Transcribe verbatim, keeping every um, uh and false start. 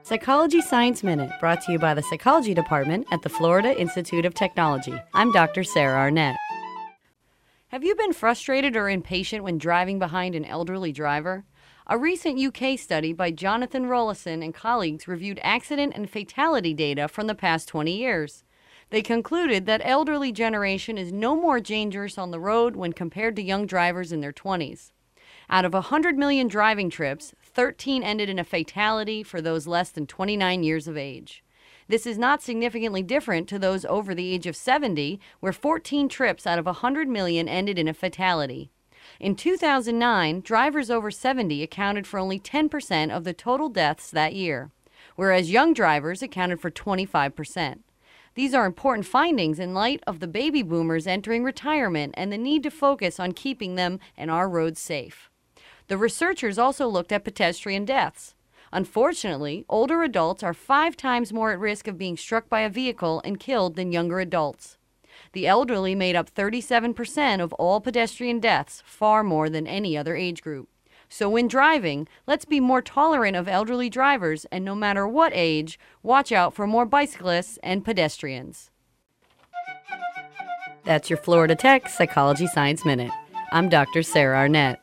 Psychology Science Minute, brought to you by the Psychology Department at the Florida Institute of Technology. I'm Doctor Sarah Arnett. Have you been frustrated or impatient when driving behind an elderly driver? A recent U K study by Jonathan Rollison and colleagues reviewed accident and fatality data from the past twenty years. They concluded that elderly generation is no more dangerous on the road when compared to young drivers in their twenties. Out of one hundred million driving trips, thirteen ended in a fatality for those less than twenty-nine years of age. This is not significantly different to those over the age of seventy, where fourteen trips out of one hundred million ended in a fatality. In two thousand nine, drivers over seventy accounted for only ten percent of the total deaths that year, whereas young drivers accounted for twenty-five percent. These are important findings in light of the baby boomers entering retirement and the need to focus on keeping them and our roads safe. The researchers also looked at pedestrian deaths. Unfortunately, older adults are five times more at risk of being struck by a vehicle and killed than younger adults. The elderly made up thirty-seven percent of all pedestrian deaths, far more than any other age group. So when driving, let's be more tolerant of elderly drivers, and no matter what age, watch out for more bicyclists and pedestrians. That's your Florida Tech Psychology Science Minute. I'm Doctor Sarah Arnett.